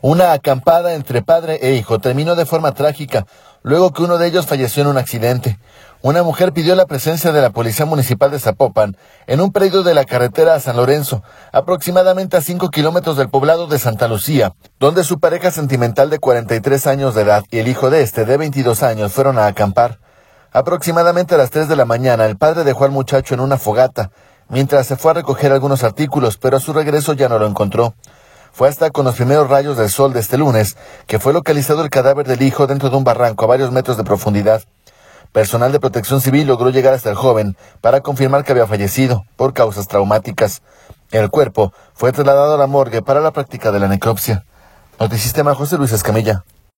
Una acampada entre padre e hijo terminó de forma trágica, luego que uno de ellos falleció en un accidente. Una mujer pidió la presencia de la Policía Municipal de Zapopan en un predio de la carretera a San Lorenzo, aproximadamente a 5 kilómetros del poblado de Santa Lucía, donde su pareja sentimental de 43 años de edad y el hijo de este de 22 años fueron a acampar. Aproximadamente a las 3 de la mañana, el padre dejó al muchacho en una fogata, mientras se fue a recoger algunos artículos, pero a su regreso ya no lo encontró. Fue hasta con los primeros rayos del sol de este lunes que fue localizado el cadáver del hijo dentro de un barranco a varios metros de profundidad. Personal de Protección Civil logró llegar hasta el joven para confirmar que había fallecido por causas traumáticas. El cuerpo fue trasladado a la morgue para la práctica de la necropsia. Notisistema, José Luis Escamilla.